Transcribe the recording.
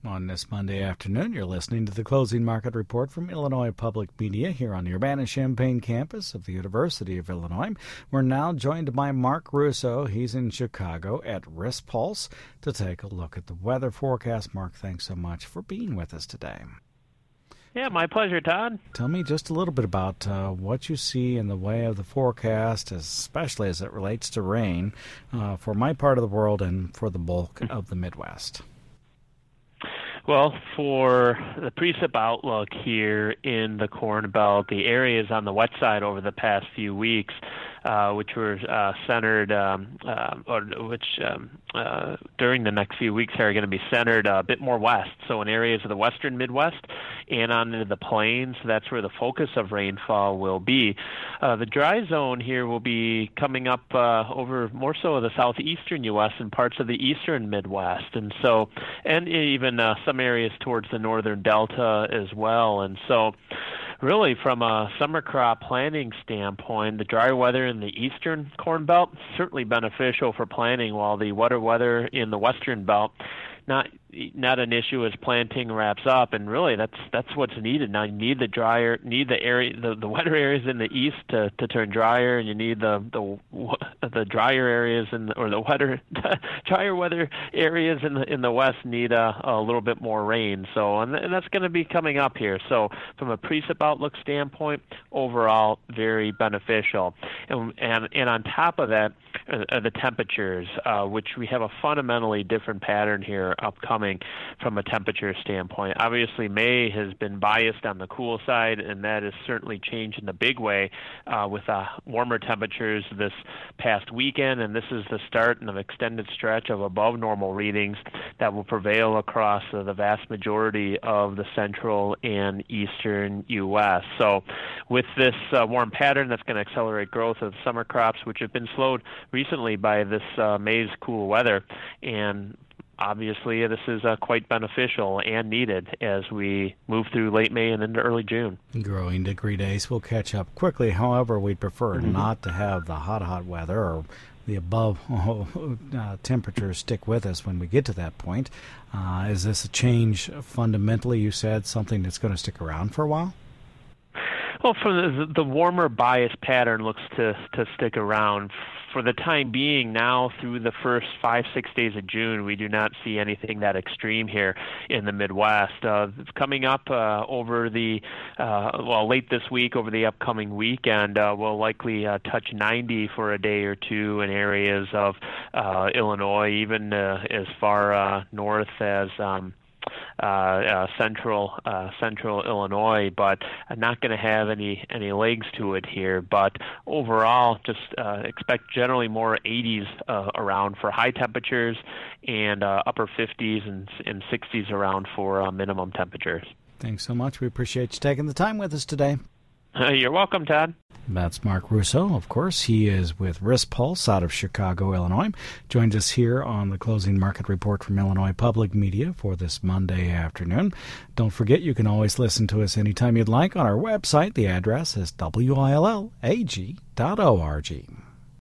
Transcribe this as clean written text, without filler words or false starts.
On this Monday afternoon, you're listening to the Closing Market Report from Illinois Public Media here on the Urbana-Champaign campus of the University of Illinois. We're now joined by Mark Russo. He's in Chicago at RiskPulse to take a look at the weather forecast. Mark, thanks so much for being with us today. Yeah, my pleasure, Todd. Tell me just a little bit about what you see in the way of the forecast, especially as it relates to rain for my part of the world and for the bulk of the Midwest. Well, for the precip outlook here in the Corn Belt, the areas on the wet side over the past few weeks, which were centered, during the next few weeks are going to be centered a bit more west. So in areas of the western Midwest and on into the plains, that's where the focus of rainfall will be. The dry zone here will be coming up over more so of the southeastern U.S. and parts of the eastern Midwest, and even some areas towards the northern Delta as well. And so really, from a summer crop planting standpoint, the dry weather in the eastern Corn Belt certainly beneficial for planting, while the wetter weather in the western belt not an issue as planting wraps up. And really, that's what's needed now. You need the wetter areas in the east to turn drier, and you need the drier areas drier weather areas in the west need a little bit more rain. So and that's going to be coming up here. So from a precip outlook standpoint, overall very beneficial. And on top of that, the temperatures, which we have a fundamentally different pattern here upcoming from a temperature standpoint. Obviously, May has been biased on the cool side, and that has certainly changed in a big way with warmer temperatures this past weekend, and this is the start of an extended stretch of above normal readings that will prevail across the vast majority of the central and eastern U.S. So with this warm pattern, that's going to accelerate growth of summer crops, which have been slowed recently by this May's cool weather. And obviously, this is quite beneficial and needed as we move through late May and into early June. Growing degree days will catch up quickly. However, we'd prefer not to have the hot weather or the above temperatures stick with us when we get to that point. Is this a change fundamentally, you said, something that's going to stick around for a while? Well, from the warmer bias pattern looks to stick around. For the time being, now through the first 5-6 days of June, we do not see anything that extreme here in the Midwest. It's coming up over the late this week, over the upcoming weekend, we'll likely touch 90 for a day or two in areas of Illinois, even as far north as central Illinois, but not going to have any legs to it here. But overall, just expect generally more 80s around for high temperatures and upper 50s and 60s around for minimum temperatures. Thanks so much. We appreciate you taking the time with us today. You're welcome, Todd. That's Mark Russo, of course. He is with RiskPulse out of Chicago, Illinois. Joins us here on the Closing Market Report from Illinois Public Media for this Monday afternoon. Don't forget, you can always listen to us anytime you'd like on our website. The address is willag.org.